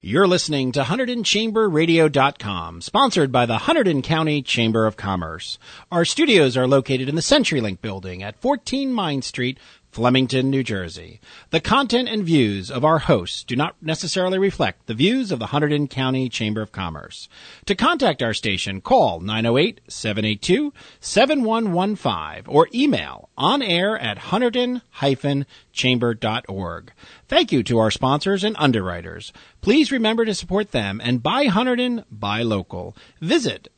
You're listening to HunterdonChamberRadio.com, sponsored by the Hunterdon County Chamber of Commerce. Our studios are located in the CenturyLink building at 14 Mine Street, Flemington, New Jersey. The content and views of our hosts do not necessarily reflect the views of the Hunterdon County Chamber of Commerce. To contact our station, call 908-782-7115 or email onair@hunterdon-chamber.org. Thank you to our sponsors and underwriters. Please remember to support them and buy Hunterdon, buy local. Visit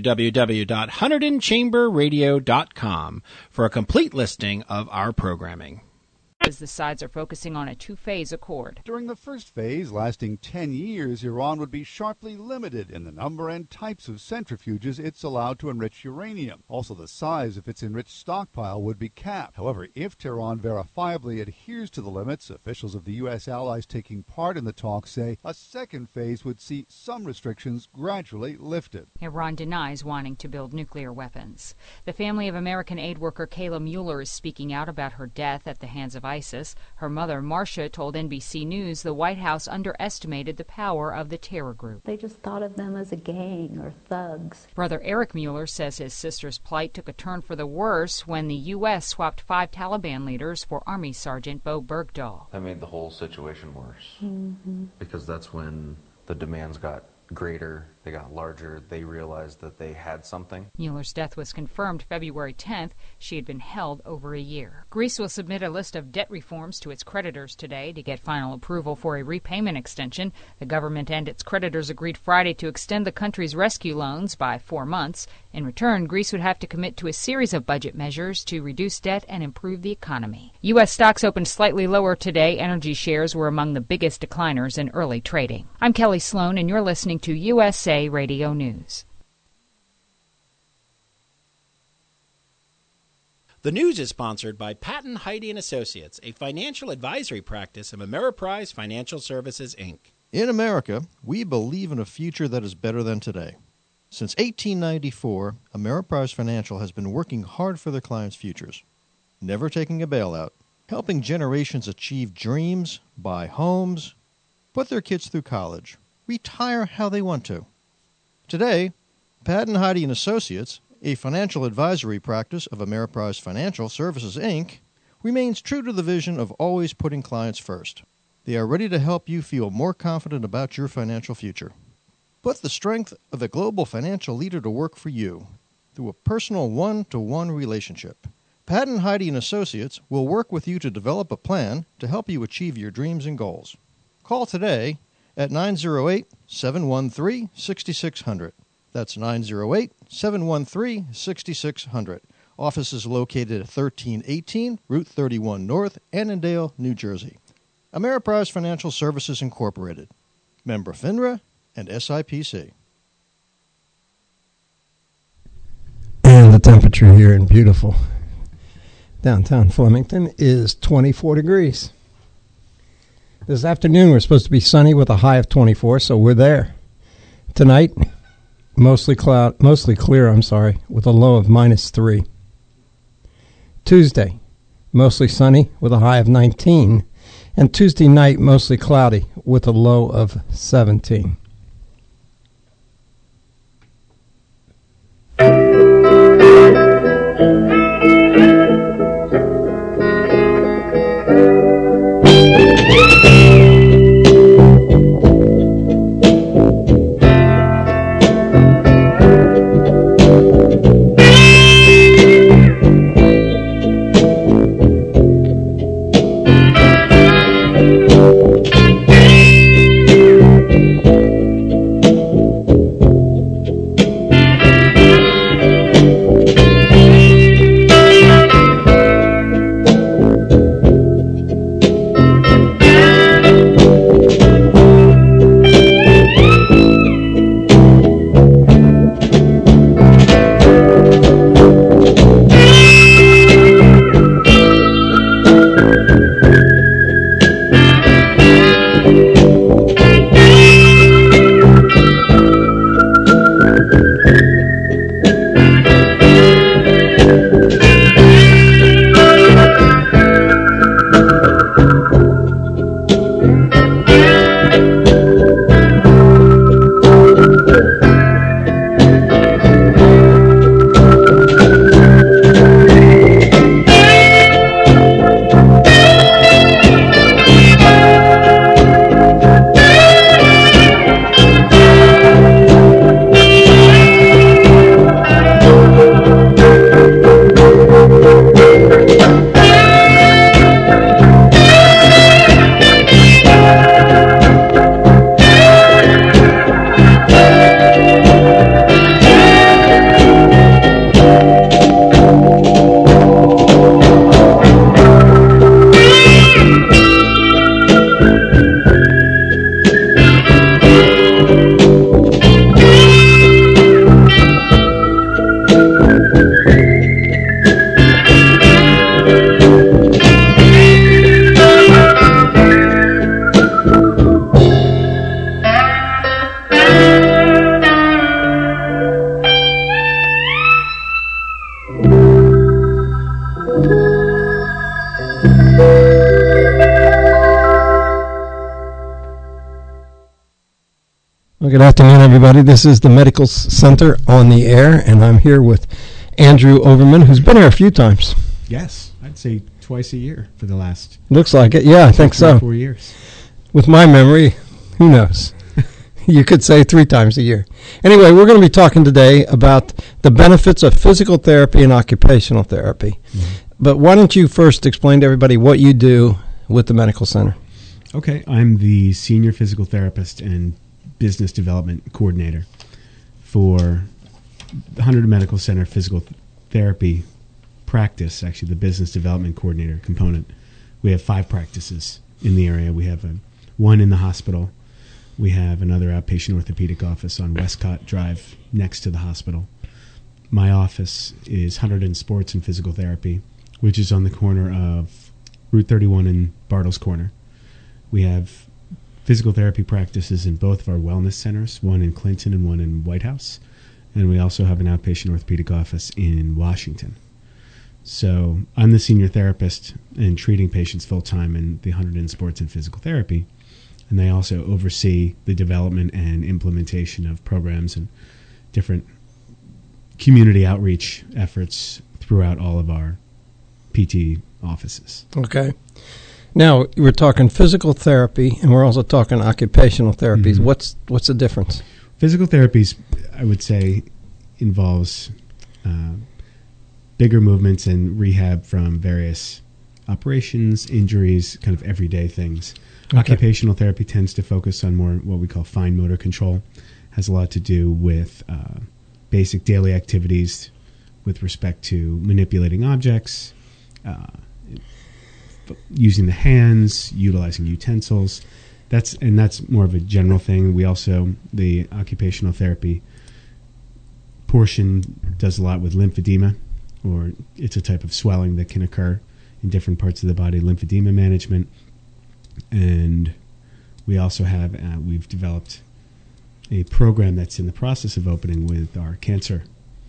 www.HunterdonChamberRadio.com for a complete listing of our programming. As the sides are focusing on a two-phase accord. During the first phase, lasting 10 years, Iran would be sharply limited in the number and types of centrifuges it's allowed to enrich uranium. Also, the size of its enriched stockpile would be capped. However, if Tehran verifiably adheres to the limits, officials of the U.S. allies taking part in the talks say a second phase would see some restrictions gradually lifted. Iran denies wanting to build nuclear weapons. The family of American aid worker Kayla Mueller is speaking out about her death at the hands of ISIS. Her mother, Marcia, told NBC News the White House underestimated the power of the terror group. They just thought of them as a gang or thugs. Brother Eric Mueller says his sister's plight took a turn for the worse when the U.S. swapped 5 Taliban leaders for Army Sergeant Bo Bergdahl. That made the whole situation worse because that's when the demands got greater, they got larger, they realized that they had something. Mueller's death was confirmed February 10th. She had been held over a year. Greece will submit a list of debt reforms to its creditors today to get final approval for a repayment extension. The government and its creditors agreed Friday to extend the country's rescue loans by 4 months. In return, Greece would have to commit to a series of budget measures to reduce debt and improve the economy. U.S. stocks opened slightly lower today. Energy shares were among the biggest decliners in early trading. I'm Kelly Sloan, and you're listening to USA Radio News. The news is sponsored by Patton Heide & Associates, a financial advisory practice of Ameriprise Financial Services, Inc. In America, we believe in a future that is better than today. Since 1894, Ameriprise Financial has been working hard for their clients' futures, never taking a bailout, helping generations achieve dreams, buy homes, put their kids through college, retire how they want to. Today, Patton Heide & Associates, a financial advisory practice of Ameriprise Financial Services, Inc., remains true to the vision of always putting clients first. They are ready to help you feel more confident about your financial future. Put the strength of a global financial leader to work for you through a personal one-to-one relationship. Patton Heide & Associates will work with you to develop a plan to help you achieve your dreams and goals. Call today at 908-713-6600. That's 908-713-6600. Office is located at 1318 Route 31 North, Annandale, New Jersey. Ameriprise Financial Services, Incorporated. Member FINRA and SIPC. And the temperature here in beautiful downtown Flemington is 24 degrees. This afternoon we're supposed to be sunny with a high of 24, so we're there. Tonight, mostly clear, with a low of -3. Tuesday, mostly sunny with a high of 19, and Tuesday night mostly cloudy with a low of 17. Well, good afternoon, everybody. This is the Medical Center on the air, and I'm here with Andrew Overman, who's been here a few times. Yes, I'd say twice a year for the last... Looks like it. Yeah, I think so. 4 years. With my memory, who knows? You could say 3 times a year. Anyway, we're going to be talking today about the benefits of physical therapy and occupational therapy. Mm-hmm. But why don't you first explain to everybody what you do with the Medical Center? Okay, I'm the Senior Physical Therapist and Business Development Coordinator for the Hunter Medical Center Physical Therapy practice, actually the Business Development Coordinator component. We have 5 practices in the area. We have one in the hospital. We have another outpatient orthopedic office on Westcott Drive next to the hospital. My office is Hunter Sports and Physical Therapy, which is on the corner of Route 31 and Bartles Corner. We have physical therapy practices in both of our wellness centers, one in Clinton and one in White House. And we also have an outpatient orthopedic office in Washington. So I'm the senior therapist and treating patients full-time in the Hunter Sports and Physical Therapy. And they also oversee the development and implementation of programs and different community outreach efforts throughout all of our PT offices. Okay. Now, we're talking physical therapy, and we're also talking occupational therapies. Mm-hmm. What's the difference? Physical therapies, I would say, involves bigger movements and rehab from various operations, injuries, kind of everyday things. Okay. Occupational therapy tends to focus on more what we call fine motor control. Has a lot to do with basic daily activities with respect to manipulating objects, using the hands, utilizing utensils. That's more of a general thing. We also, the occupational therapy portion does a lot with lymphedema, or it's a type of swelling that can occur in different parts of the body, lymphedema management. And we also have, we've developed a program that's in the process of opening with our cancer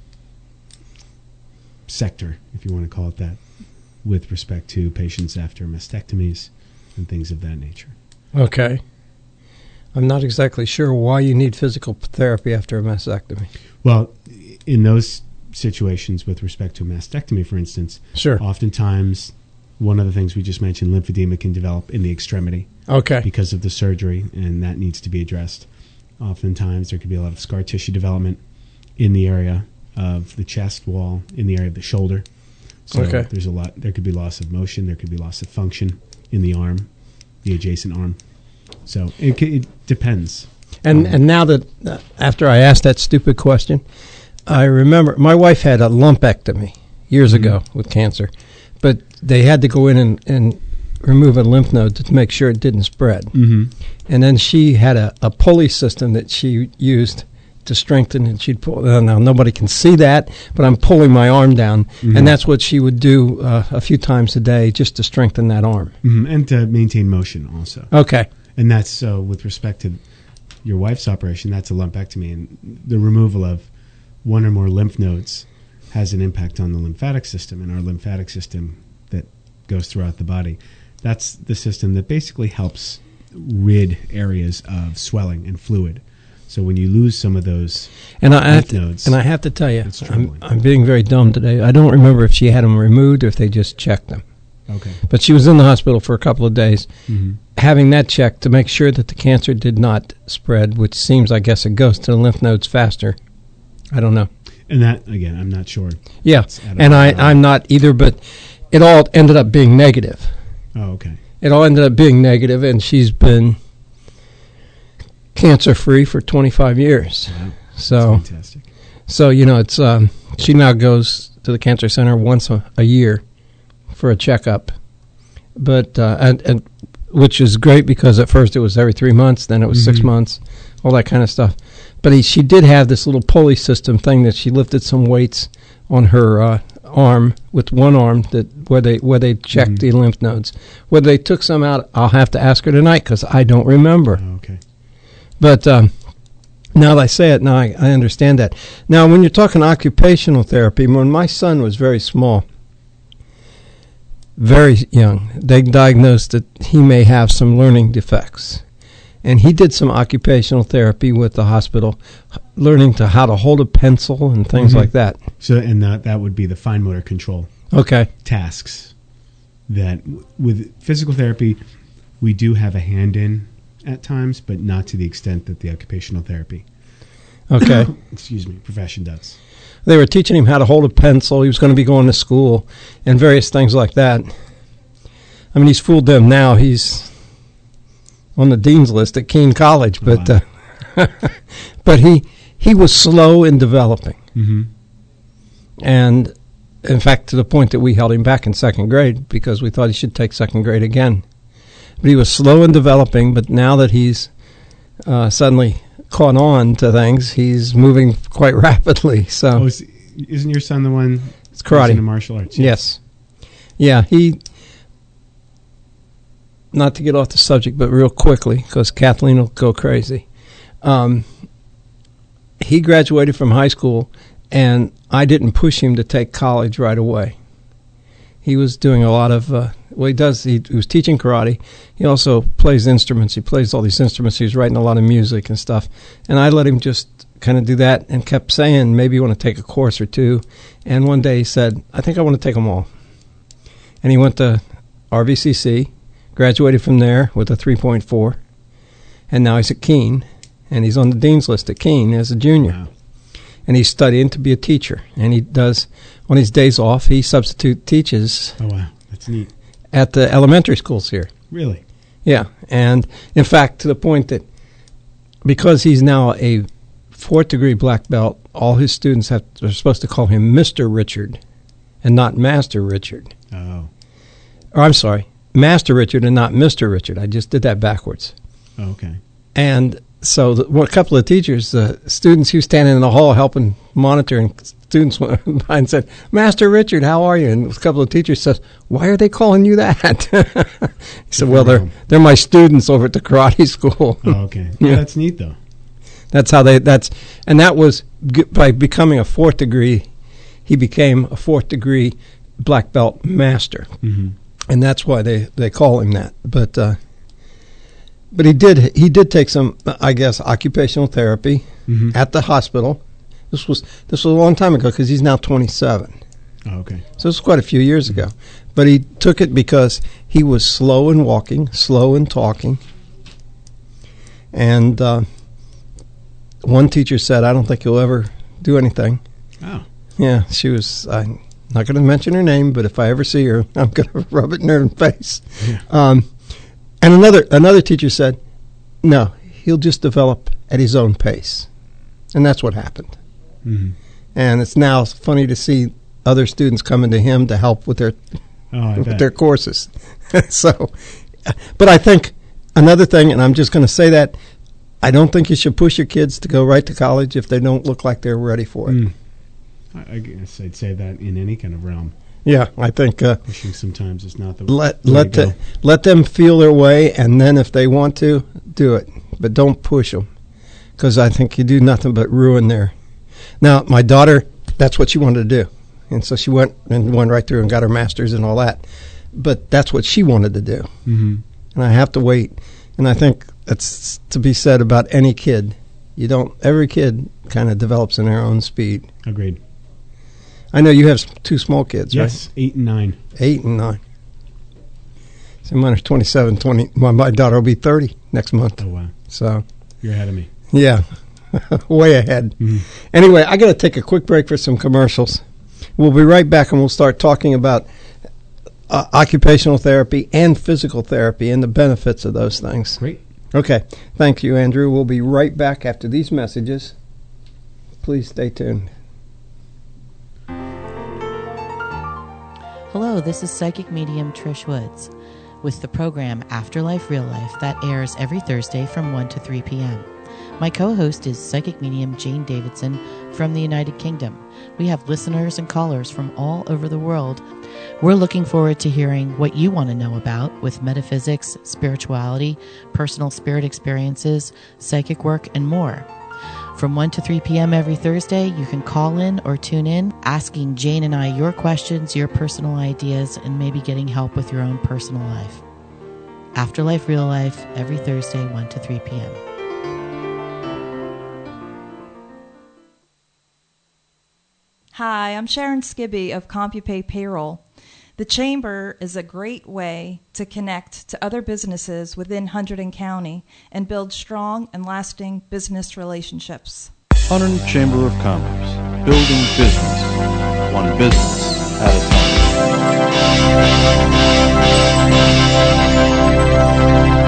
sector, if you want to call it that, with respect to patients after mastectomies and things of that nature. Okay. I'm not exactly sure why you need physical therapy after a mastectomy. Well, in those situations with respect to a mastectomy, for instance, sure. Oftentimes one of the things we just mentioned, lymphedema can develop in the extremity. Okay. Because of the surgery, and that needs to be addressed. Oftentimes there could be a lot of scar tissue development in the area of the chest wall, in the area of the shoulder. So okay. There's a lot. There could be loss of motion. There could be loss of function in the arm, the adjacent arm. So it depends. And now that after I asked that stupid question, I remember my wife had a lumpectomy years ago with cancer, but they had to go in and remove a lymph node to make sure it didn't spread. Mm-hmm. And then she had a pulley system that she used to strengthen, and she'd pull. Now nobody can see that, but I'm pulling my arm down, and that's what she would do a few times a day just to strengthen that arm. Mm-hmm. And to maintain motion also. Okay. And that's so with respect to your wife's operation, that's a lumpectomy, and the removal of one or more lymph nodes has an impact on the lymphatic system, and our lymphatic system that goes throughout the body. That's the system that basically helps rid areas of swelling and fluid. So when you lose some of those lymph nodes... And I have to tell you, I'm being very dumb today. I don't remember if she had them removed or if they just checked them. Okay. But she was in the hospital for a couple of days, having that checked to make sure that the cancer did not spread, which seems, I guess, it goes to the lymph nodes faster. I don't know. And that, again, I'm not sure. Yeah, and I'm not either, but it all ended up being negative. Oh, okay. It all ended up being negative, and she's been cancer-free for 25 years. Wow. So, that's fantastic. So, it's she now goes to the cancer center once a year for a checkup, but and which is great because at first it was every 3 months, then it was 6 months, all that kind of stuff. But she did have this little pulley system thing that she lifted some weights on her arm with one arm where they checked the lymph nodes. Whether they took some out, I'll have to ask her tonight because I don't remember. Oh, okay. But now that I say it, now I understand that. Now, when you're talking occupational therapy, when my son was very small, very young, they diagnosed that he may have some learning defects. And he did some occupational therapy with the hospital, learning how to hold a pencil and things like that. So, and that would be the fine motor control tasks. That with physical therapy, we do have a hand in at times, but not to the extent that the occupational therapy profession does. They were teaching him how to hold a pencil. He was going to be going to school and various things like that. I mean, he's fooled them now. He's on the dean's list at Keene College, but but he was slow in developing. And in fact, to the point that we held him back in second grade because we thought he should take second grade again. But he was slow in developing, but now that he's suddenly caught on to things, he's moving quite rapidly. So, isn't your son the one? It's karate, into martial arts. Yes. Yeah, he. Not to get off the subject, but real quickly, because Kathleen will go crazy. He graduated from high school, and I didn't push him to take college right away. He was doing a lot of, he was teaching karate. He also plays instruments. He plays all these instruments. He was writing a lot of music and stuff. And I let him just kind of do that and kept saying, maybe you want to take a course or two. And one day he said, I think I want to take them all. And he went to RVCC. Graduated from there with a 3.4, and now he's at Keene, and he's on the dean's list at Keene as a junior. Wow. And he's studying to be a teacher, and he does, on his days off, he substitute teaches. Oh, wow. That's neat. At the elementary schools here. Really? Yeah, and in fact, to the point that because he's now a 4th degree black belt, all his students are supposed to call him Mr. Richard and not Master Richard. Oh. Or I'm sorry. Master Richard and not Mr. Richard. I just did that backwards. Oh, okay. And so a couple of teachers, students who standing in the hall helping monitor, and students went by and said, Master Richard, how are you? And a couple of teachers said, why are they calling you that? He said, well, they're my students over at the karate school. Oh, okay. Yeah, that's neat, though. That's how and that was by becoming a 4th degree, he became a 4th degree black belt master. And that's why they call him that. But he did take some, I guess, occupational therapy at the hospital. This was a long time ago because he's now 27. Oh, okay. So it's quite a few years ago. But he took it because he was slow in walking, slow in talking. And one teacher said, I don't think you'll ever do anything. Oh. Yeah, she was... not going to mention her name, but if I ever see her, I'm going to rub it in her face. Yeah. And another teacher said, no, he'll just develop at his own pace. And that's what happened. And it's now funny to see other students coming to him to help with their courses. So, but I think another thing, and I'm just going to say that, I don't think you should push your kids to go right to college if they don't look like they're ready for it. I guess I'd say that in any kind of realm. Yeah, I think pushing sometimes is not the let them feel their way, and then if they want to, do it, but don't push them, because I think you do nothing but ruin their. Now, my daughter, that's what she wanted to do, and so she went right through and got her master's and all that, but that's what she wanted to do, and I have to wait, and I think that's to be said about any kid. Every kid kind of develops in their own speed. Agreed. I know you have 2 small kids, right? Yes, 8 and 9. 8 and 9. So mine are 27, 20. My daughter will be 30 next month. Oh, wow. So you're ahead of me. Yeah, way ahead. Anyway, I got to take a quick break for some commercials. We'll be right back, and we'll start talking about occupational therapy and physical therapy and the benefits of those things. Great. Okay. Thank you, Andrew. We'll be right back after these messages. Please stay tuned. Hello, this is psychic medium Trish Woods with the program Afterlife Real Life that airs every Thursday from 1 to 3 p.m. My co-host is psychic medium Jane Davidson from the United Kingdom. We have listeners and callers from all over the world. We're looking forward to hearing what you want to know about with metaphysics, spirituality, personal spirit experiences, psychic work, and more. From 1 to 3 p.m. every Thursday, you can call in or tune in, asking Jane and I your questions, your personal ideas, and maybe getting help with your own personal life. Afterlife Real Life, every Thursday, 1 to 3 p.m. Hi, I'm Sharon Skibby of CompuPay Payroll. The Chamber is a great way to connect to other businesses within Hunterdon County and build strong and lasting business relationships. Hunterdon Chamber of Commerce, building business, one business at a time.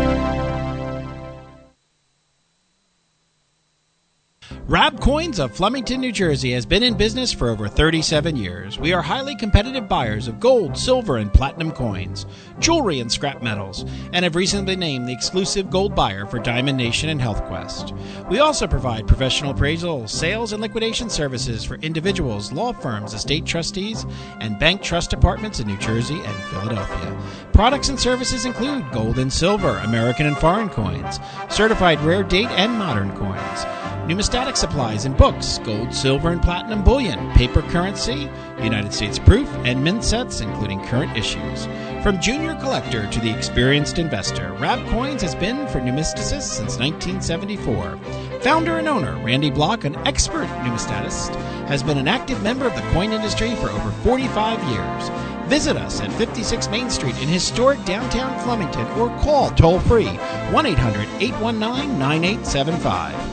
Rab Coins of Flemington, New Jersey has been in business for over 37 years. We are highly competitive buyers of gold, silver, and platinum coins, jewelry, and scrap metals, and have recently been named the exclusive gold buyer for Diamond Nation and HealthQuest. We also provide professional appraisal, sales, and liquidation services for individuals, law firms, estate trustees, and bank trust departments in New Jersey and Philadelphia. Products and services include gold and silver, American and foreign coins, certified rare date and modern coins, numismatic supplies and books, gold, silver, and platinum bullion, paper currency, United States proof, and mint sets, including current issues. From junior collector to the experienced investor, Rab Coins has been for numisticists since 1974. Founder and owner Randy Block, an expert numismatist, has been an active member of the coin industry for over 45 years. Visit us at 56 Main Street in historic downtown Flemington or call toll-free 1-800-819-9875.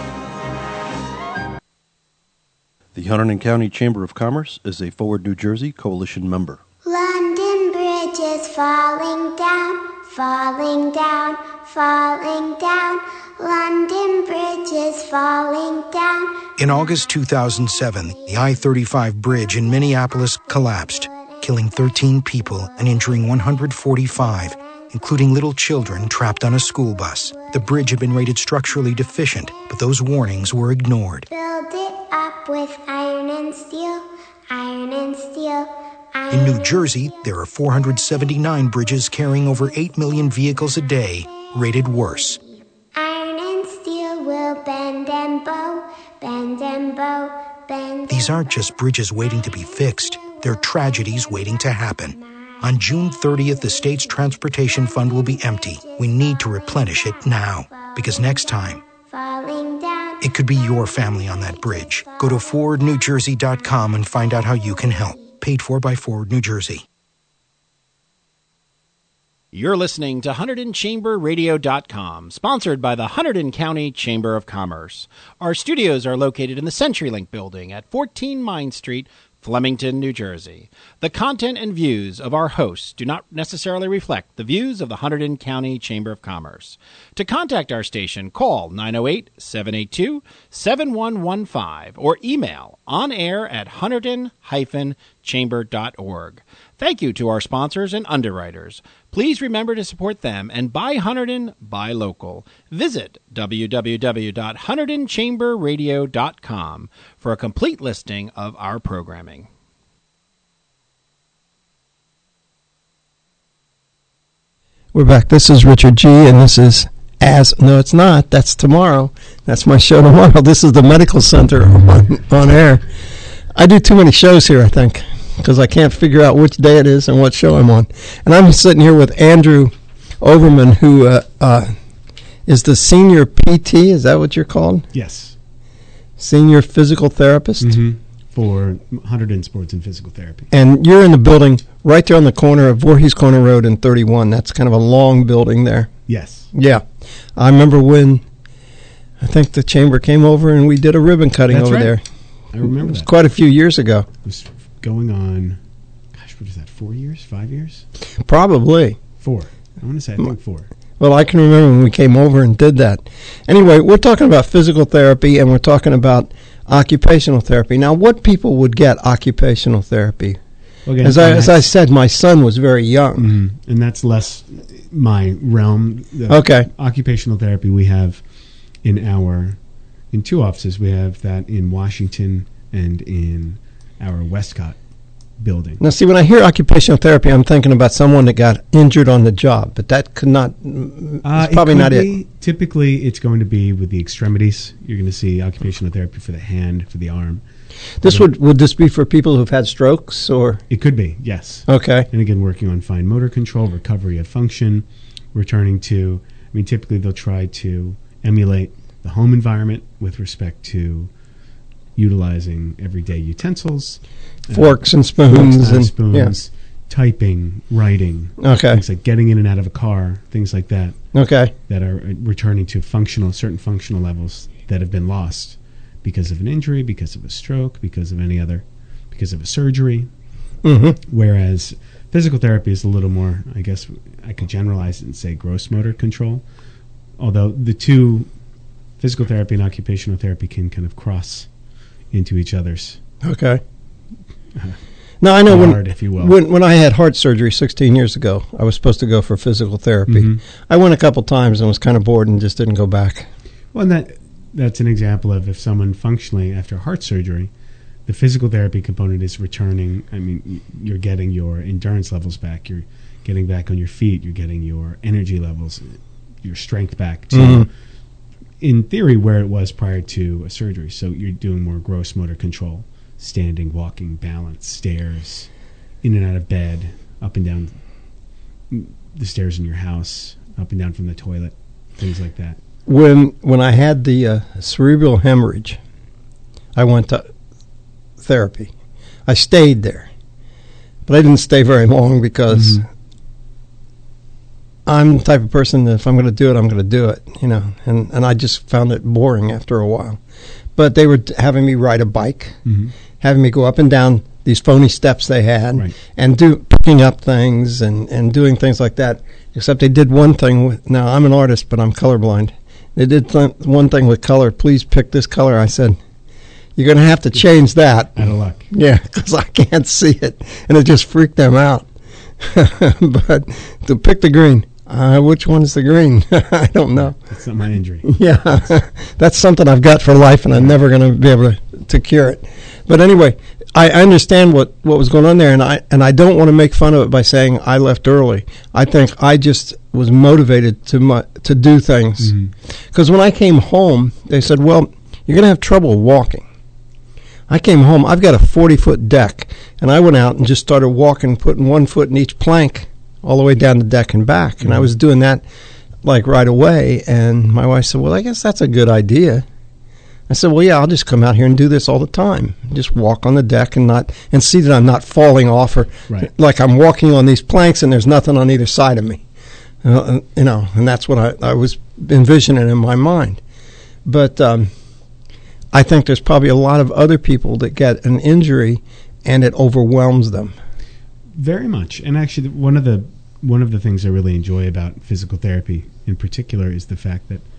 The Hunterdon County Chamber of Commerce is a Forward New Jersey Coalition member. London Bridge is falling down, falling down, falling down. London Bridge is falling down. In August 2007, the I-35 bridge in Minneapolis collapsed, killing 13 people and injuring 145, including little children trapped on a school bus. The bridge had been rated structurally deficient, but those warnings were ignored. Build it up with iron and steel, iron and steel. In New Jersey, there are 479 bridges carrying over 8 million vehicles a day, rated worse. Iron and steel will bend and bow, bend and bow, bend. These aren't just bridges waiting to be fixed, they're tragedies waiting to happen. On June 30th, the state's transportation fund will be empty. We need to replenish it now, because next time, it could be your family on that bridge. Go to forwardnewjersey.com and find out how you can help. Paid for by Forward New Jersey. You're listening to HunterdonChamberRadio.com, sponsored by the Hunterdon County Chamber of Commerce. Our studios are located in the CenturyLink building at 14 Mine Street, Flemington, New Jersey. The content and views of our hosts do not necessarily reflect the views of the Hunterdon County Chamber of Commerce. To contact our station, call 908-782-7115 or email onair@hunterdon-chamber.org. Thank you to our sponsors and underwriters. Please remember to support them and buy Hunterdon, buy local. Visit www.HunterdonChamberRadio.com for a complete listing of our programming. We're back. This is Richard G., and this is No, it's not. That's tomorrow. That's my show tomorrow. This is the Medical Center on air. I do too many shows here, I think, because I can't figure out which day it is and what show I'm on. And I'm sitting here with Andrew Overman, who is the senior PT. Is that what you're called? Yes. Senior physical therapist? Mm-hmm. For Hunterdon Sports and Physical Therapy. And you're in the building right there on the corner of Voorhees Corner Road and 31. That's kind of a long building there. Yes. Yeah. I remember when I think the chamber came over and we did a ribbon cutting That's over right. there. I remember It was that. quite a few years ago. It was going on, what is that, 4 years, 5 years? Probably. 4. I want to say, I think 4. Well, I can remember when we came over and did that. Anyway, we're talking about physical therapy and we're talking about occupational therapy. Now, what people would get occupational therapy? Okay, as I said, my son was very young. Mm-hmm. And that's less my realm. Okay. Occupational therapy we have in 2 offices. We have that in Washington and in our Westcott building. Now, see, when I hear occupational therapy, I'm thinking about someone that got injured on the job, but that could not. It's probably not it. Typically, it's going to be with the extremities. You're going to see occupational therapy for the hand, for the arm. Would this be for people who've had strokes, or it could be, yes. Okay. And again, working on fine motor control, recovery of function, returning to. I mean, typically they'll try to emulate the home environment with respect to utilizing everyday utensils, forks and spoons, typing, writing, things like getting in and out of a car, things like that. Okay, that are returning to certain functional levels that have been lost because of an injury, because of a stroke, because of a surgery. Mm-hmm. Whereas physical therapy is a little more, I guess I could generalize it and say gross motor control. Although the two, physical therapy and occupational therapy, can kind of cross into each other's. Okay. Now, I know if you will. when I had heart surgery 16 years ago, I was supposed to go for physical therapy. Mm-hmm. I went a couple times and was kind of bored and just didn't go back. Well, and that's an example of if someone functionally, after heart surgery, the physical therapy component is returning. I mean, you're getting your endurance levels back. You're getting back on your feet. You're getting your energy levels, your strength back to, in theory, where it was prior to a surgery. So you're doing more gross motor control. Standing, walking, balance, stairs, in and out of bed, up and down the stairs in your house, up and down from the toilet, things like that. When I had the cerebral hemorrhage, I went to therapy. I stayed there, but I didn't stay very long because I'm the type of person that if I'm going to do it, I'm going to do it, and I just found it boring after a while. But they were having me ride a bike, having me go up and down these phony steps they had, and picking up things and doing things like that. Except they did one thing. Now, I'm an artist, but I'm colorblind. They did one thing with color. Please pick this color. I said, you're going to have to change that. Out of luck. Yeah, because I can't see it. And it just freaked them out. But to pick the green. Which one's the green? I don't know. That's not my injury. Yeah, that's something I've got for life, and I'm never going to be able to cure it. But anyway, I understand what was going on there, and I don't want to make fun of it by saying I left early. I think I just was motivated to do things. Because when I came home, they said, well, you're going to have trouble walking. I came home, I've got a 40-foot deck, and I went out and just started walking, putting 1 foot in each plank, all the way down the deck and back. And I was doing that like right away. And my wife said, well, I guess that's a good idea. I said, well, yeah, I'll just come out here and do this all the time. Just walk on the deck and see that I'm not falling off or like I'm walking on these planks and there's nothing on either side of me. And that's what I was envisioning in my mind. But I think there's probably a lot of other people that get an injury and it overwhelms them. Very much. And actually, one of the things I really enjoy about physical therapy in particular is the fact that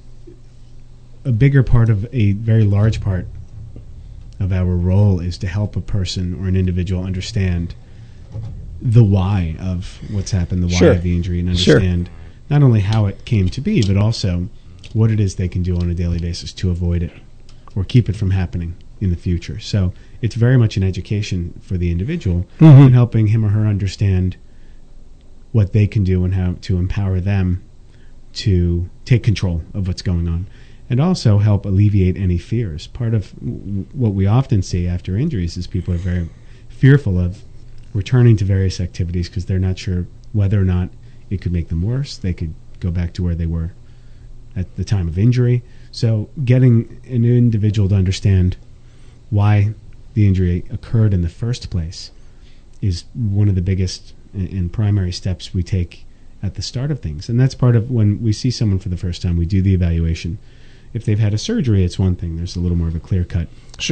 a very large part of our role is to help a person or an individual understand the why of what's happened, the why of the injury, and understand not only how it came to be, but also what it is they can do on a daily basis to avoid it or keep it from happening in the future. So it's very much an education for the individual and helping him or her understand what they can do and how to empower them to take control of what's going on, and also help alleviate any fears. Part of what we often see after injuries is people are very fearful of returning to various activities because they're not sure whether or not it could make them worse. They could go back to where they were at the time of injury. So getting an individual to understand why the injury occurred in the first place is one of the biggest and primary steps we take at the start of things. And that's part of when we see someone for the first time, we do the evaluation. If they've had a surgery, it's one thing. There's a little more of a clear-cut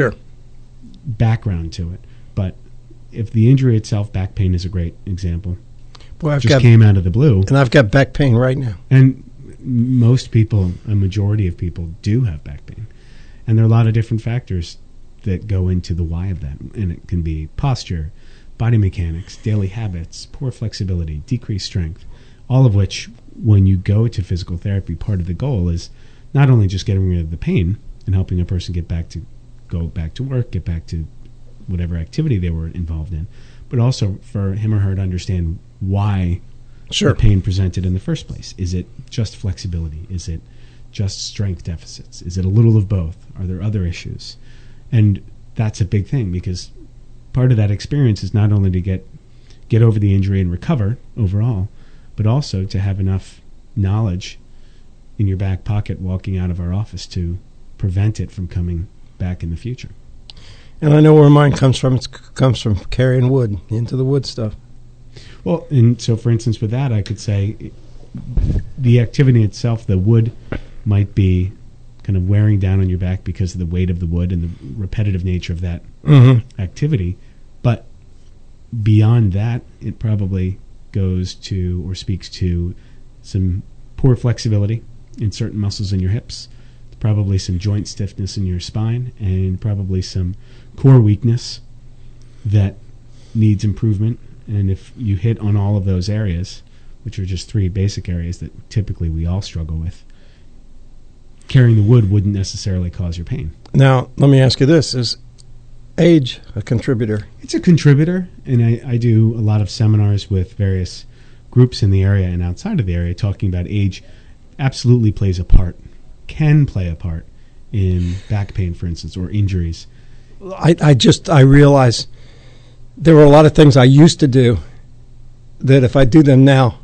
background to it. But if the injury itself, back pain is a great example. Boy, came out of the blue. And I've got back pain right now. And most people, a majority of people, do have back pain. And there are a lot of different factors that go into the why of that. And it can be posture, body mechanics, daily habits, poor flexibility, decreased strength, all of which, when you go to physical therapy, part of the goal is not only just getting rid of the pain and helping a person go back to work, get back to whatever activity they were involved in, but also for him or her to understand why the pain presented in the first place. Is it just flexibility? Is it just strength deficits? Is it a little of both? Are there other issues? And that's a big thing, because part of that experience is not only to get over the injury and recover overall, but also to have enough knowledge in your back pocket walking out of our office to prevent it from coming back in the future. And I know where mine comes from. It comes from carrying wood, into the wood stuff. Well, and so for instance with that, I could say the activity itself, the wood might be kind of wearing down on your back because of the weight of the wood and the repetitive nature of that activity. But beyond that, it probably goes to or speaks to some poor flexibility in certain muscles in your hips, probably some joint stiffness in your spine, and probably some core weakness that needs improvement. And if you hit on all of those areas, which are just three basic areas that typically we all struggle with, carrying the wood wouldn't necessarily cause your pain. Now, let me ask you this. Is age a contributor? It's a contributor, and I do a lot of seminars with various groups in the area and outside of the area talking about age absolutely plays a part, can play a part in back pain, for instance, or injuries. I realize there were a lot of things I used to do that if I do them now,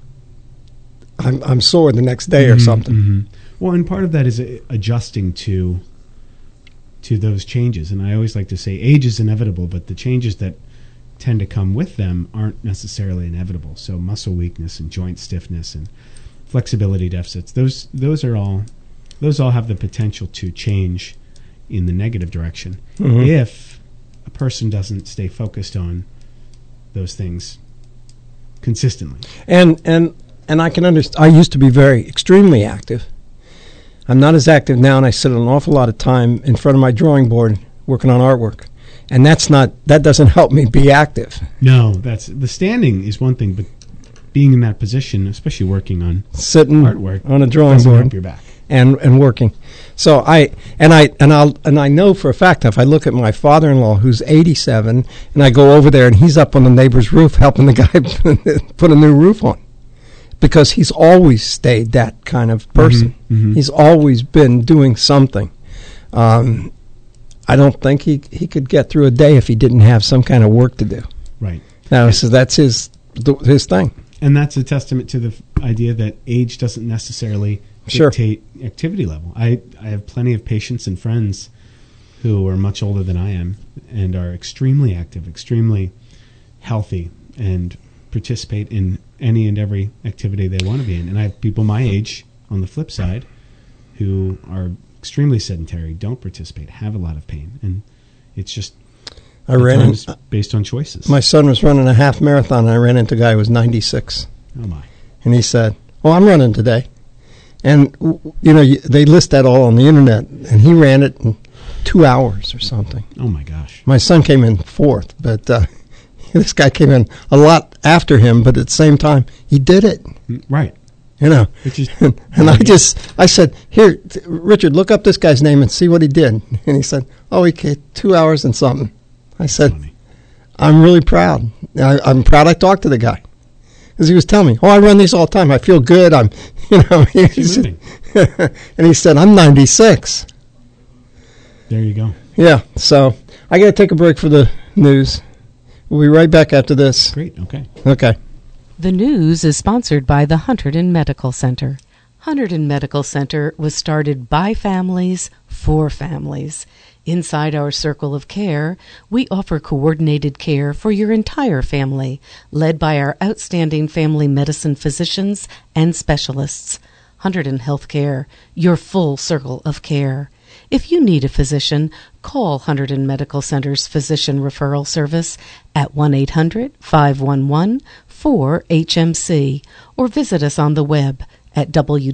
I'm sore the next day or something. Mm-hmm. Well, and part of that is adjusting to those changes. And I always like to say age is inevitable, but the changes that tend to come with them aren't necessarily inevitable. So muscle weakness and joint stiffness and flexibility deficits, those all have the potential to change in the negative direction if a person doesn't stay focused on those things consistently. And I can understand. I used to be extremely active. I'm not as active now, and I sit an awful lot of time in front of my drawing board working on artwork. And that doesn't help me be active. No, the standing is one thing, but being in that position, especially working on sitting artwork on a drawing board, help your back. and working. So I know for a fact, if I look at my father-in-law who's 87, and I go over there and he's up on the neighbor's roof helping the guy put a new roof on, because he's always stayed that kind of person. Mm-hmm. He's always been doing something. I don't think he could get through a day if he didn't have some kind of work to do. Right. Now, so that's his thing. And that's a testament to the idea that age doesn't necessarily dictate activity level. I have plenty of patients and friends who are much older than I am and are extremely active, extremely healthy, and participate in any and every activity they want to be in. And I have people my age on the flip side who are extremely sedentary, don't participate, have a lot of pain, and it's just based on choices. My son was running a half marathon, and I ran into a guy who was 96. Oh my! And he said, "Oh, I'm running today," and they list that all on the internet, and he ran it in 2 hours or something. Oh my gosh! My son came in fourth, but this guy came in a lot after him, but at the same time, he did it. Right. And I said, "Here, Richard, look up this guy's name and see what he did." And he said, "Oh, he came 2 hours and something." I said, "I'm really proud. I'm proud I talked to the guy." Because he was telling me, "Oh, I run these all the time. I feel good. And he said, "I'm 96. There you go. Yeah, so I got to take a break for the news. We'll be right back after this. Great, okay. Okay. The news is sponsored by the Hunterdon Medical Center. Hunterdon Medical Center was started by families for families. Inside our circle of care, we offer coordinated care for your entire family, led by our outstanding family medicine physicians and specialists. Hunterdon Healthcare, your full circle of care. If you need a physician, call Hunterdon Medical Center's Physician Referral Service at 1-800-511-4HMC or visit us on the web at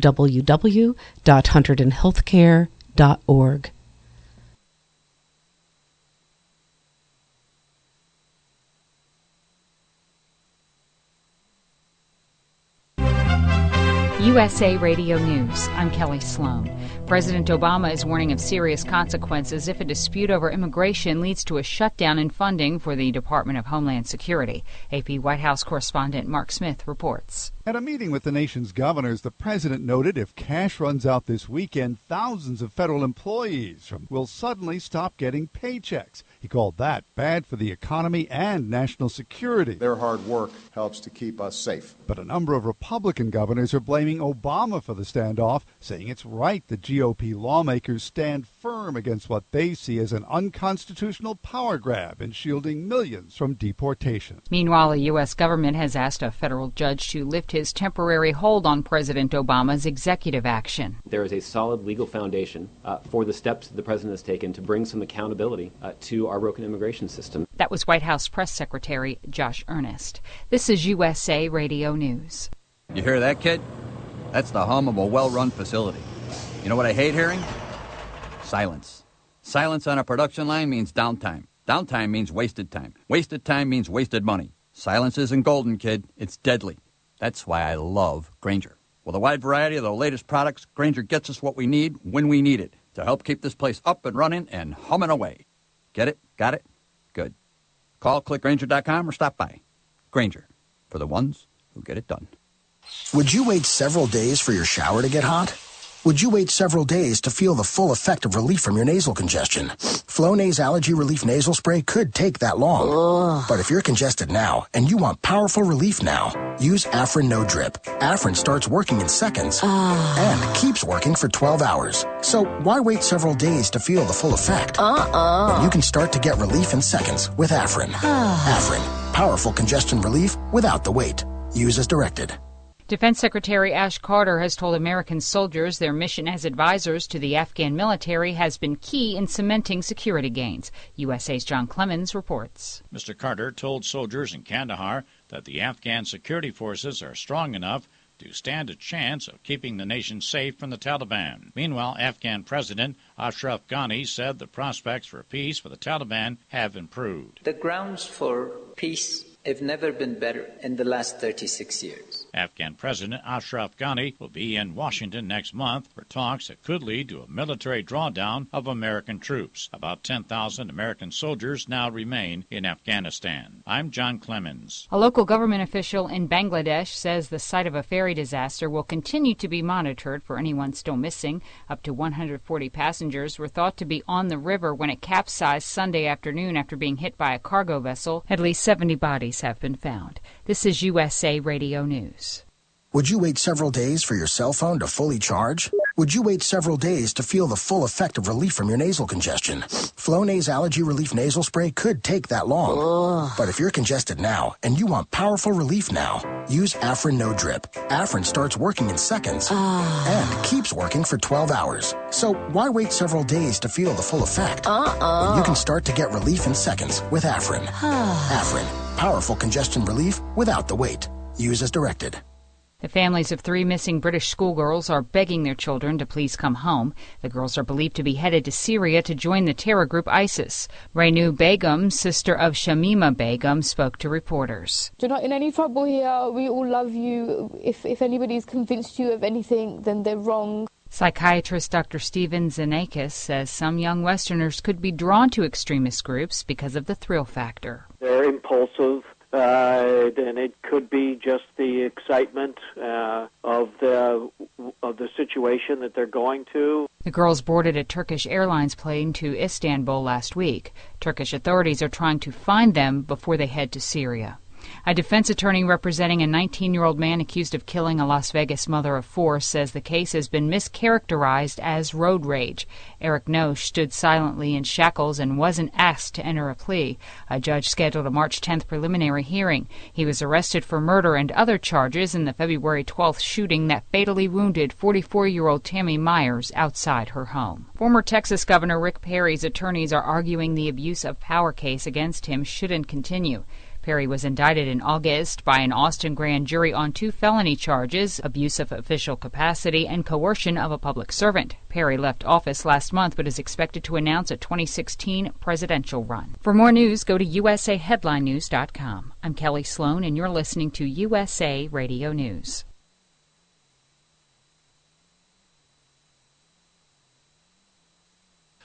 www.hunterdonhealthcare.org. USA Radio News. I'm Kelly Sloan. President Obama is warning of serious consequences if a dispute over immigration leads to a shutdown in funding for the Department of Homeland Security. AP White House correspondent Mark Smith reports. At a meeting with the nation's governors, the president noted if cash runs out this weekend, thousands of federal employees will suddenly stop getting paychecks. He called that bad for the economy and national security. Their hard work helps to keep us safe. But a number of Republican governors are blaming Obama for the standoff, saying it's right the GOP lawmakers stand firm against what they see as an unconstitutional power grab in shielding millions from deportation. Meanwhile, the U.S. government has asked a federal judge to lift his temporary hold on President Obama's executive action. There is a solid legal foundation for the steps the president has taken to bring some accountability to our broken immigration system. That was White House Press Secretary Josh Earnest. This is USA Radio News. You hear that, kid? That's the hum of a well-run facility. You know what I hate hearing? Silence. Silence on a production line means downtime. Downtime means wasted time. Wasted time means wasted money. Silence isn't golden, kid. It's deadly. That's why I love Grainger. With a wide variety of the latest products, Grainger gets us what we need when we need it to help keep this place up and running and humming away. Get it? Got it? Good. Call, click Grainger.com or stop by. Grainger, for the ones who get it done. Would you wait several days for your shower to get hot? Would you wait several days to feel the full effect of relief from your nasal congestion? Flonase Allergy Relief Nasal Spray could take that long. But if you're congested now and you want powerful relief now, use Afrin No Drip. Afrin starts working in seconds and keeps working for 12 hours. So why wait several days to feel the full effect? When you can start to get relief in seconds with Afrin. Afrin, powerful congestion relief without the wait. Use as directed. Defense Secretary Ash Carter has told American soldiers their mission as advisors to the Afghan military has been key in cementing security gains. USA's John Clemens reports. Mr. Carter told soldiers in Kandahar that the Afghan security forces are strong enough to stand a chance of keeping the nation safe from the Taliban. Meanwhile, Afghan President Ashraf Ghani said the prospects for peace for the Taliban have improved. The grounds for peace have never been better in the last 36 years. Afghan President Ashraf Ghani will be in Washington next month for talks that could lead to a military drawdown of American troops. About 10,000 American soldiers now remain in Afghanistan. I'm John Clemens. A local government official in Bangladesh says the site of a ferry disaster will continue to be monitored for anyone still missing. Up to 140 passengers were thought to be on the river when it capsized Sunday afternoon after being hit by a cargo vessel. At least 70 bodies have been found. This is USA Radio News. Would you wait several days for your cell phone to fully charge? Would you wait several days to feel the full effect of relief from your nasal congestion? Flonase Allergy Relief Nasal Spray could take that long. But if you're congested now and you want powerful relief now, use Afrin No Drip. Afrin starts working in seconds and keeps working for 12 hours. So why wait several days to feel the full effect? When you can start to get relief in seconds with Afrin. Afrin, powerful congestion relief without the wait. Use as directed. The families of 3 missing British schoolgirls are begging their children to please come home. The girls are believed to be headed to Syria to join the terror group ISIS. Rainu Begum, sister of Shamima Begum, spoke to reporters. You're not in any trouble here. We all love you. If anybody's convinced you of anything, then they're wrong. Psychiatrist Dr. Stephen Zanakis says some young Westerners could be drawn to extremist groups because of the thrill factor. They're impulsive. And it could be just the excitement of the situation that they're going to. The girls boarded a Turkish Airlines plane to Istanbul last week. Turkish authorities are trying to find them before they head to Syria. A defense attorney representing a 19-year-old man accused of killing a Las Vegas mother of 4 says the case has been mischaracterized as road rage. Eric Noche stood silently in shackles and wasn't asked to enter a plea. A judge scheduled a March 10th preliminary hearing. He was arrested for murder and other charges in the February 12th shooting that fatally wounded 44-year-old Tammy Myers outside her home. Former Texas Governor Rick Perry's attorneys are arguing the abuse of power case against him shouldn't continue. Perry was indicted in August by an Austin grand jury on 2 felony charges, abuse of official capacity and coercion of a public servant. Perry left office last month but is expected to announce a 2016 presidential run. For more news, go to usaheadlinenews.com. I'm Kelly Sloan, and you're listening to USA Radio News.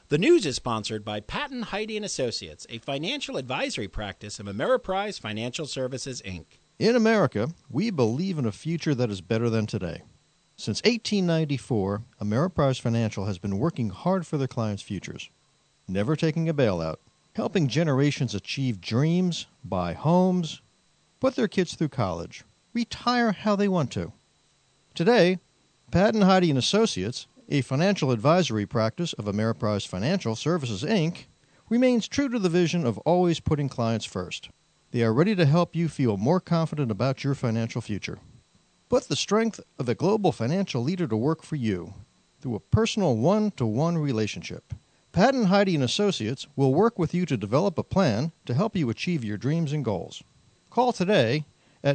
The news is sponsored by Patton, Heidi & Associates, a financial advisory practice of Ameriprise Financial Services, Inc. In America, we believe in a future that is better than today. Since 1894, Ameriprise Financial has been working hard for their clients' futures, never taking a bailout, helping generations achieve dreams, buy homes, put their kids through college, retire how they want to. Today, Patton, Heidi & Associates, a financial advisory practice of Ameriprise Financial Services, Inc., remains true to the vision of always putting clients first. They are ready to help you feel more confident about your financial future. Put the strength of a global financial leader to work for you through a personal one-to-one relationship. Patton, Heidi & Associates will work with you to develop a plan to help you achieve your dreams and goals. Call today at